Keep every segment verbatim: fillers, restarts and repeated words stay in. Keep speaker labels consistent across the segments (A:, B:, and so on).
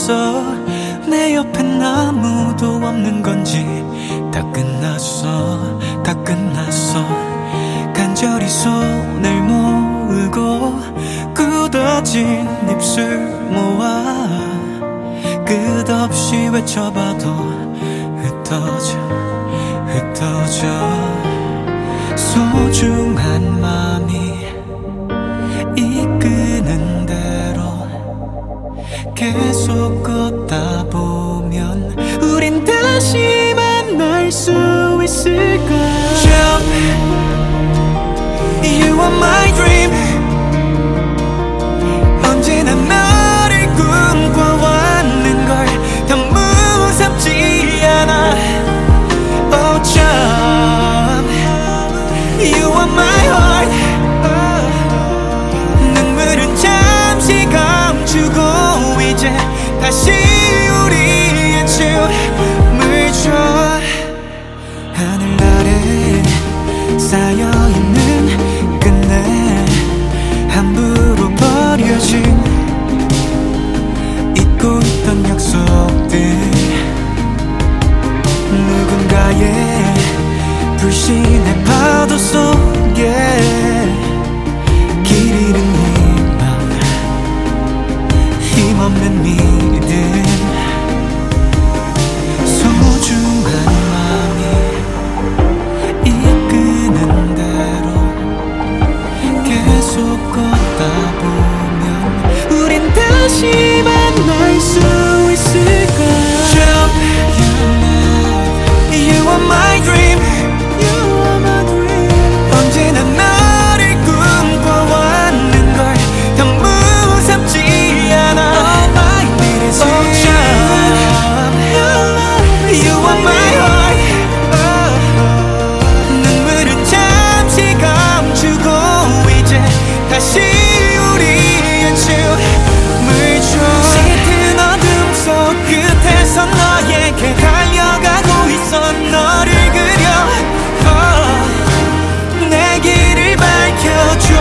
A: 없어. 내 옆엔 아무도 없는 건지 다 끝났어, 다 끝났어. 간절히 손을 모으고 굳어진 입술 모아 끝없이 외쳐봐도 흩어져, 흩어져. 소중한 맘이 이끄는 대로 계속 걷다 보면 우린 다시 만날 수 있을까? Jump, you are my dream. 언제나 너를 꿈꿔왔는 걸 더 무섭지 않아. Oh jump, you are my heart. 눈물은 잠시 감추고 이제 다시 우리의 춤을 춰. 하늘 아래 쌓여있는 끝내 함부로 버려진 잊고 있던 약속들, 누군가의 불신의 파도 속에 길 잃은 희망, 힘없는 믿음. 소중한 마음이 이끄는 대로 계속 걷다 보면 우린 다시 만날 수 있을까? Jump, you are my dream. You are my dream. 언제나 너를 꿈꿔왔는 걸 더 무섭지 않아. Oh my baby, oh jump, you are my heart. 눈물은 잠시 감추고 이제 다시 우리의 춤을 춰. 짙은 어둠 속 끝에서 너에게 달려가고 있어. 너를 그려 oh, 내 길을 밝혀줘.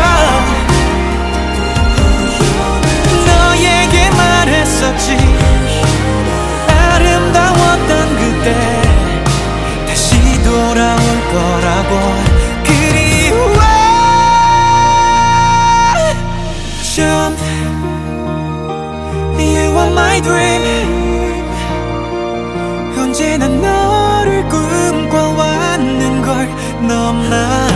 A: 너에게 말했었지 아름다웠던 그때 다시 돌아올 거라고. 그리워. Jump, you are my dream. 언제나 너를 꿈꿔왔는 걸 너만